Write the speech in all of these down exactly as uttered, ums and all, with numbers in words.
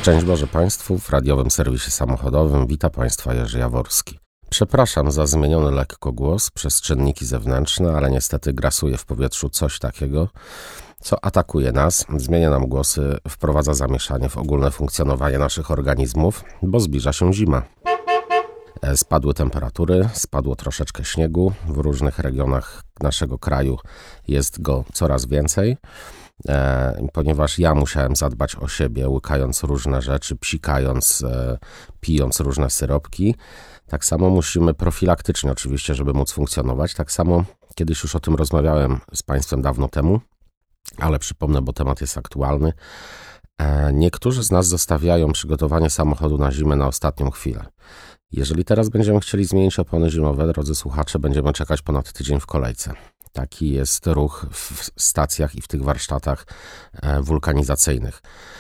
Szczęść Boże Państwu, w radiowym serwisie samochodowym wita Państwa Jerzy Jaworski. Przepraszam za zmieniony lekko głos przez czynniki zewnętrzne, ale niestety grasuje w powietrzu coś takiego, co atakuje nas, zmienia nam głosy, wprowadza zamieszanie w ogólne funkcjonowanie naszych organizmów, bo zbliża się zima. Spadły temperatury, spadło troszeczkę śniegu, w różnych regionach naszego kraju jest go coraz więcej. E, ponieważ ja musiałem zadbać o siebie, łykając różne rzeczy, psikając, e, pijąc różne syropki. Tak samo musimy profilaktycznie oczywiście, żeby móc funkcjonować. Tak samo kiedyś już o tym rozmawiałem z Państwem dawno temu, ale przypomnę, bo temat jest aktualny. E, niektórzy z nas zostawiają przygotowanie samochodu na zimę na ostatnią chwilę. Jeżeli teraz będziemy chcieli zmienić opony zimowe, drodzy słuchacze, będziemy czekać ponad tydzień w kolejce. Taki jest ruch w stacjach i w tych warsztatach wulkanizacyjnych.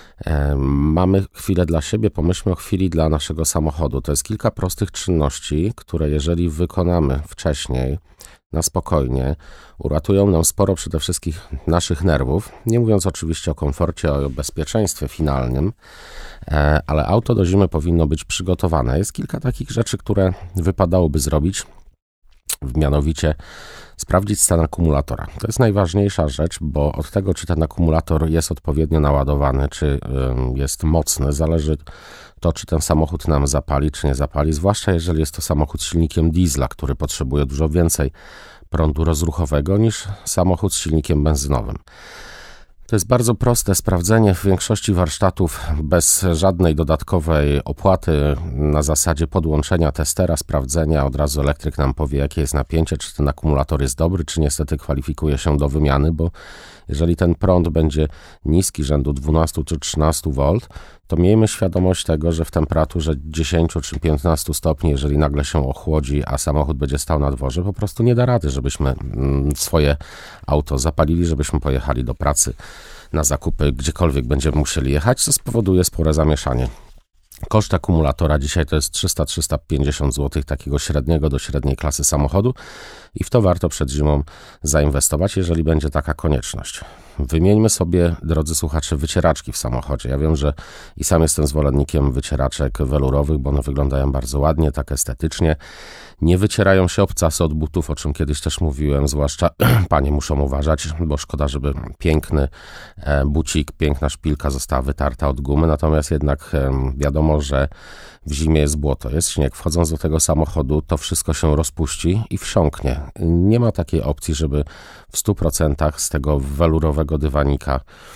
Mamy chwilę dla siebie, pomyślmy o chwili dla naszego samochodu. To jest kilka prostych czynności, które jeżeli wykonamy wcześniej, na spokojnie, uratują nam sporo przede wszystkim naszych nerwów, nie mówiąc oczywiście o komforcie, o bezpieczeństwie finalnym, ale auto do zimy powinno być przygotowane. Jest kilka takich rzeczy, które wypadałoby zrobić, mianowicie sprawdzić stan akumulatora. To jest najważniejsza rzecz, bo od tego, czy ten akumulator jest odpowiednio naładowany, czy jest mocny, zależy to, czy ten samochód nam zapali, czy nie zapali, zwłaszcza jeżeli jest to samochód z silnikiem diesla, który potrzebuje dużo więcej prądu rozruchowego niż samochód z silnikiem benzynowym. To jest bardzo proste sprawdzenie w większości warsztatów bez żadnej dodatkowej opłaty na zasadzie podłączenia testera, sprawdzenia. Od razu elektryk nam powie, jakie jest napięcie, czy ten akumulator jest dobry, czy niestety kwalifikuje się do wymiany, bo jeżeli ten prąd będzie niski, rzędu dwanaście czy trzynaście wolt, to miejmy świadomość tego, że w temperaturze dziesięć czy piętnaście stopni, jeżeli nagle się ochłodzi, a samochód będzie stał na dworze, po prostu nie da rady, żebyśmy swoje auto zapalili, żebyśmy pojechali do pracy, na zakupy, gdziekolwiek będziemy musieli jechać, co spowoduje spore zamieszanie. Koszt akumulatora dzisiaj to jest trzysta do trzystu pięćdziesięciu złotych takiego średniego do średniej klasy samochodu i w to warto przed zimą zainwestować, jeżeli będzie taka konieczność. Wymieńmy sobie, drodzy słuchacze, wycieraczki w samochodzie. Ja wiem, że i sam jestem zwolennikiem wycieraczek welurowych, bo one wyglądają bardzo ładnie, tak estetycznie. Nie wycierają się obcasy od butów, o czym kiedyś też mówiłem, zwłaszcza panie muszą uważać, bo szkoda, żeby piękny bucik, piękna szpilka została wytarta od gumy, natomiast jednak wiadomo, że w zimie jest błoto, jest śnieg. Wchodząc do tego samochodu, to wszystko się rozpuści i wsiąknie. Nie ma takiej opcji, żeby w stu procentach z tego welurowego dywanika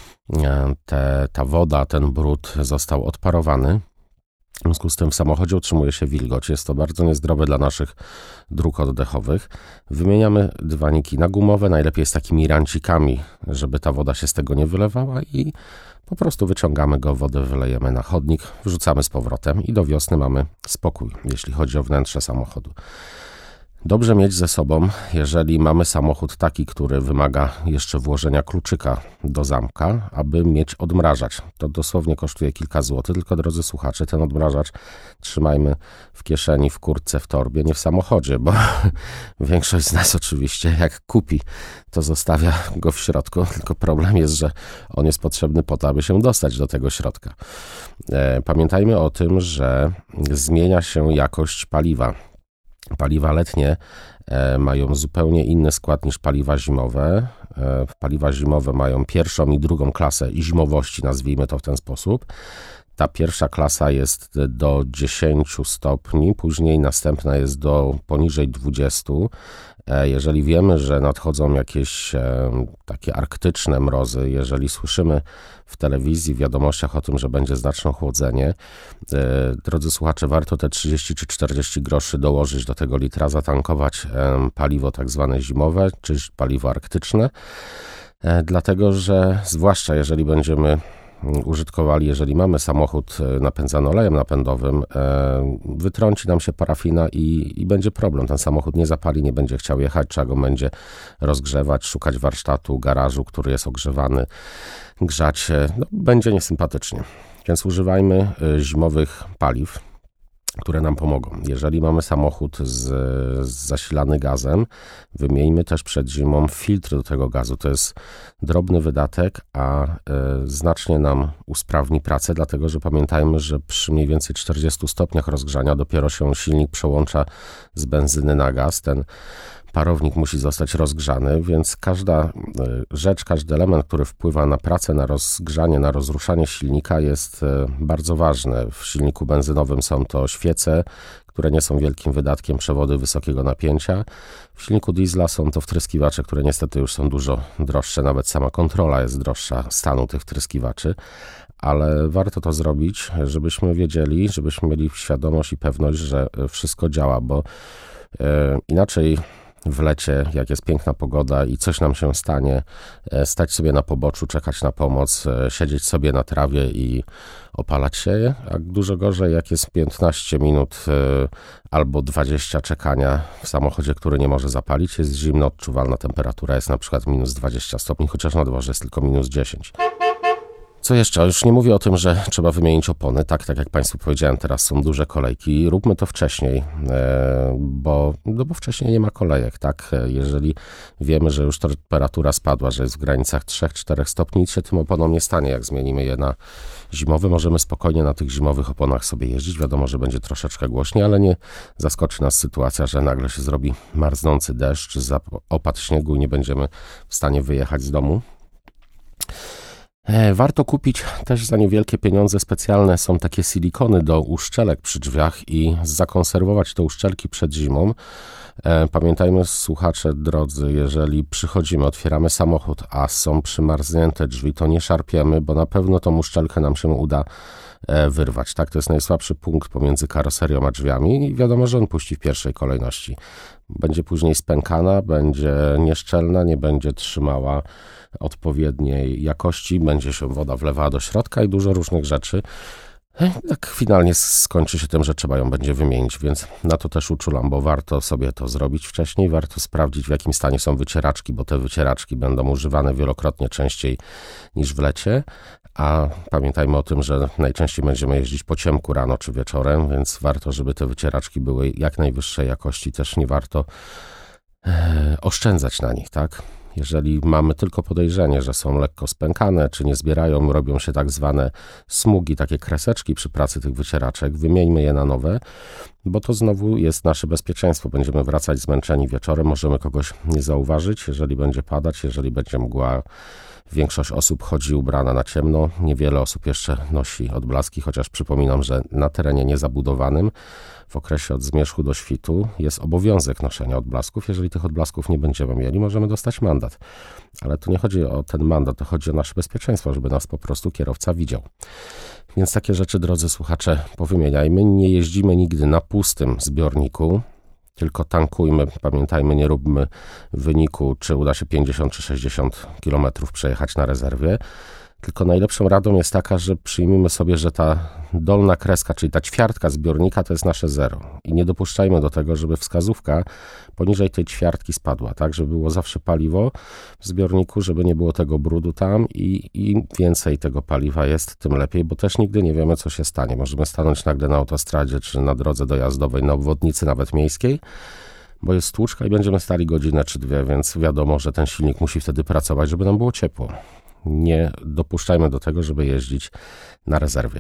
te, ta woda, ten brud został odparowany. W związku z tym w samochodzie utrzymuje się wilgoć. Jest to bardzo niezdrowe dla naszych dróg oddechowych. Wymieniamy dywaniki na gumowe, najlepiej z takimi rancikami, żeby ta woda się z tego nie wylewała i po prostu wyciągamy go, wodę wylejemy na chodnik, wrzucamy z powrotem i do wiosny mamy spokój, jeśli chodzi o wnętrze samochodu. Dobrze mieć ze sobą, jeżeli mamy samochód taki, który wymaga jeszcze włożenia kluczyka do zamka, aby mieć odmrażacz. To dosłownie kosztuje kilka złotych, tylko drodzy słuchacze, ten odmrażacz trzymajmy w kieszeni, w kurtce, w torbie, nie w samochodzie, bo większość z nas oczywiście jak kupi, to zostawia go w środku, tylko problem jest, że on jest potrzebny po to, aby się dostać do tego środka. Pamiętajmy o tym, że zmienia się jakość paliwa. Paliwa letnie e, mają zupełnie inny skład niż paliwa zimowe. E, paliwa zimowe mają pierwszą i drugą klasę zimowości, nazwijmy to w ten sposób. Ta pierwsza klasa jest do dziesięciu stopni, później następna jest do poniżej dwudziestu. E, jeżeli wiemy, że nadchodzą jakieś e, takie arktyczne mrozy, jeżeli słyszymy w telewizji, w wiadomościach o tym, że będzie znaczne chłodzenie, e, drodzy słuchacze, warto te trzydzieści czy czterdzieści groszy dołożyć do tego litra, zatankować e, paliwo tak zwane zimowe, czy paliwo arktyczne, e, dlatego że zwłaszcza jeżeli będziemy użytkowali, jeżeli mamy samochód napędzany olejem napędowym, wytrąci nam się parafina i, i będzie problem. Ten samochód nie zapali, nie będzie chciał jechać, trzeba go będzie rozgrzewać, szukać warsztatu, garażu, który jest ogrzewany, grzać. No, będzie niesympatycznie. Więc używajmy zimowych paliw. które nam pomogą. Jeżeli mamy samochód z, z zasilany gazem, wymieńmy też przed zimą filtr do tego gazu. To jest drobny wydatek, a y, znacznie nam usprawni pracę, dlatego że pamiętajmy, że przy mniej więcej czterdziestu stopniach rozgrzania dopiero się silnik przełącza z benzyny na gaz. Ten parownik musi zostać rozgrzany, więc każda rzecz, każdy element, który wpływa na pracę, na rozgrzanie, na rozruszanie silnika jest bardzo ważny. W silniku benzynowym są to świece, które nie są wielkim wydatkiem, przewody wysokiego napięcia. W silniku diesla są to wtryskiwacze, które niestety już są dużo droższe, nawet sama kontrola jest droższa stanu tych wtryskiwaczy, ale warto to zrobić, żebyśmy wiedzieli, żebyśmy mieli świadomość i pewność, że wszystko działa, bo yy, inaczej w lecie, jak jest piękna pogoda i coś nam się stanie, stać sobie na poboczu, czekać na pomoc, siedzieć sobie na trawie i opalać się, a dużo gorzej, jak jest piętnaście minut albo dwadzieścia czekania w samochodzie, który nie może zapalić, jest zimno, odczuwalna temperatura jest na przykład minus dwadzieścia stopni, chociaż na dworze jest tylko minus dziesięć. Co jeszcze? Już nie mówię o tym, że trzeba wymienić opony. Tak, tak jak Państwu powiedziałem, teraz są duże kolejki. Róbmy to wcześniej, bo, no bo wcześniej nie ma kolejek. Tak? Jeżeli wiemy, że już temperatura spadła, że jest w granicach trzy do czterech stopni, nic się tym oponom nie stanie. Jak zmienimy je na zimowe, możemy spokojnie na tych zimowych oponach sobie jeździć. Wiadomo, że będzie troszeczkę głośniej, ale nie zaskoczy nas sytuacja, że nagle się zrobi marznący deszcz, opad śniegu i nie będziemy w stanie wyjechać z domu. Warto kupić też za niewielkie pieniądze specjalne, są takie silikony do uszczelek przy drzwiach i zakonserwować te uszczelki przed zimą. Pamiętajmy, słuchacze drodzy, jeżeli przychodzimy, otwieramy samochód, a są przymarznięte drzwi, to nie szarpiemy, bo na pewno tą uszczelkę nam się uda wyrwać. Tak? To jest najsłabszy punkt pomiędzy karoserią a drzwiami i wiadomo, że on puści w pierwszej kolejności. Będzie później spękana, będzie nieszczelna, nie będzie trzymała odpowiedniej jakości, będzie się woda wlewała do środka i dużo różnych rzeczy. Tak finalnie skończy się tym, że trzeba ją będzie wymienić, więc na to też uczulam, bo warto sobie to zrobić wcześniej, warto sprawdzić, w jakim stanie są wycieraczki, bo te wycieraczki będą używane wielokrotnie częściej niż w lecie, a pamiętajmy o tym, że najczęściej będziemy jeździć po ciemku rano czy wieczorem, więc warto, żeby te wycieraczki były jak najwyższej jakości, też nie warto e, oszczędzać na nich, tak? Jeżeli mamy tylko podejrzenie, że są lekko spękane, czy nie zbierają, robią się tak zwane smugi, takie kreseczki przy pracy tych wycieraczek, wymieńmy je na nowe, bo to znowu jest nasze bezpieczeństwo. Będziemy wracać zmęczeni wieczorem, możemy kogoś nie zauważyć, jeżeli będzie padać, jeżeli będzie mgła. Większość osób chodzi ubrana na ciemno, niewiele osób jeszcze nosi odblaski, chociaż przypominam, że na terenie niezabudowanym w okresie od zmierzchu do świtu jest obowiązek noszenia odblasków. Jeżeli tych odblasków nie będziemy mieli, możemy dostać mandat. Ale tu nie chodzi o ten mandat, to chodzi o nasze bezpieczeństwo, żeby nas po prostu kierowca widział. Więc takie rzeczy, drodzy słuchacze, powymieniajmy. Nie jeździmy nigdy na pustym zbiorniku, tylko tankujmy, pamiętajmy, nie róbmy wyniku, czy uda się pięćdziesiąt czy sześćdziesiąt kilometrów przejechać na rezerwie, tylko najlepszą radą jest taka, że przyjmijmy sobie, że ta dolna kreska, czyli ta ćwiartka zbiornika to jest nasze zero i nie dopuszczajmy do tego, żeby wskazówka poniżej tej ćwiartki spadła, tak, żeby było zawsze paliwo w zbiorniku, żeby nie było tego brudu tam i im więcej tego paliwa jest, tym lepiej, bo też nigdy nie wiemy, co się stanie. Możemy stanąć nagle na autostradzie czy na drodze dojazdowej, na obwodnicy nawet miejskiej, bo jest stłuczka i będziemy stali godzinę czy dwie, więc wiadomo, że ten silnik musi wtedy pracować, żeby nam było ciepło. Nie dopuszczajmy do tego, żeby jeździć na rezerwie.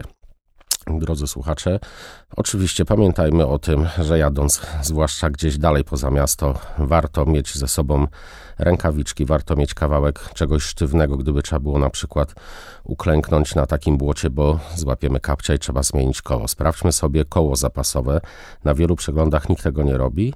Drodzy słuchacze, oczywiście pamiętajmy o tym, że jadąc zwłaszcza gdzieś dalej poza miasto, warto mieć ze sobą rękawiczki, warto mieć kawałek czegoś sztywnego, gdyby trzeba było na przykład uklęknąć na takim błocie, bo złapiemy kapcia i trzeba zmienić koło. Sprawdźmy sobie koło zapasowe. Na wielu przeglądach nikt tego nie robi.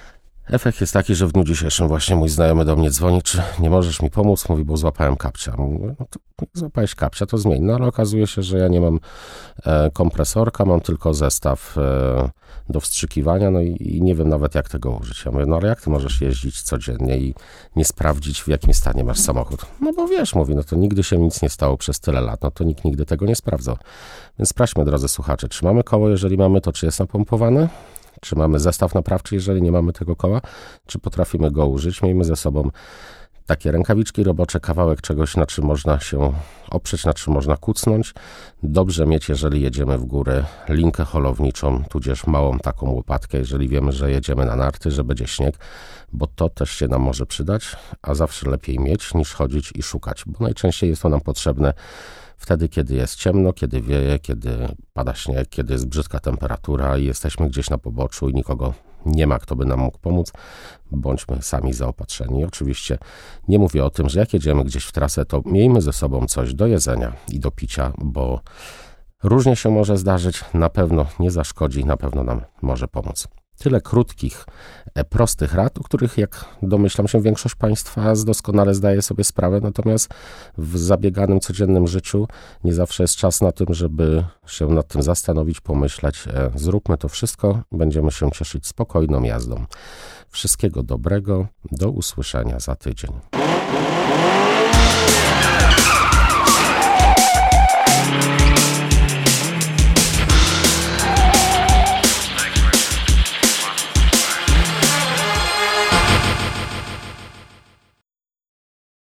Efekt jest taki, że w dniu dzisiejszym właśnie mój znajomy do mnie dzwoni, czy nie możesz mi pomóc? Mówi, bo złapałem kapcia. Mówię, no to jak złapałeś kapcia, to zmień. No ale okazuje się, że ja nie mam e, kompresorka, mam tylko zestaw e, do wstrzykiwania, no i, i nie wiem nawet jak tego użyć. Ja mówię, no ale jak ty możesz jeździć codziennie i nie sprawdzić, w jakim stanie masz samochód? No bo wiesz, mówi, no to nigdy się nic nie stało przez tyle lat, no to nikt nigdy tego nie sprawdzał. Więc sprawdźmy, drodzy słuchacze, czy mamy koło, jeżeli mamy to, czy jest napompowane? Czy mamy zestaw naprawczy, jeżeli nie mamy tego koła? Czy potrafimy go użyć? Miejmy ze sobą Takie rękawiczki robocze, kawałek czegoś, na czym można się oprzeć, na czym można kucnąć. Dobrze mieć, jeżeli jedziemy w górę, linkę holowniczą, tudzież małą taką łopatkę, jeżeli wiemy, że jedziemy na narty, że będzie śnieg, bo to też się nam może przydać, a zawsze lepiej mieć niż chodzić i szukać, bo najczęściej jest to nam potrzebne wtedy, kiedy jest ciemno, kiedy wieje, kiedy pada śnieg, kiedy jest brzydka temperatura i jesteśmy gdzieś na poboczu i nikogo nie ma, kto by nam mógł pomóc. Bądźmy sami zaopatrzeni. Oczywiście nie mówię o tym, że jak jedziemy gdzieś w trasę, to miejmy ze sobą coś do jedzenia i do picia, bo różnie się może zdarzyć, na pewno nie zaszkodzi, na pewno nam może pomóc. Tyle krótkich, prostych rad, o których, jak domyślam się, większość Państwa doskonale zdaje sobie sprawę, natomiast w zabieganym, codziennym życiu nie zawsze jest czas na tym, żeby się nad tym zastanowić, pomyśleć. Zróbmy to wszystko, będziemy się cieszyć spokojną jazdą. Wszystkiego dobrego, do usłyszenia za tydzień.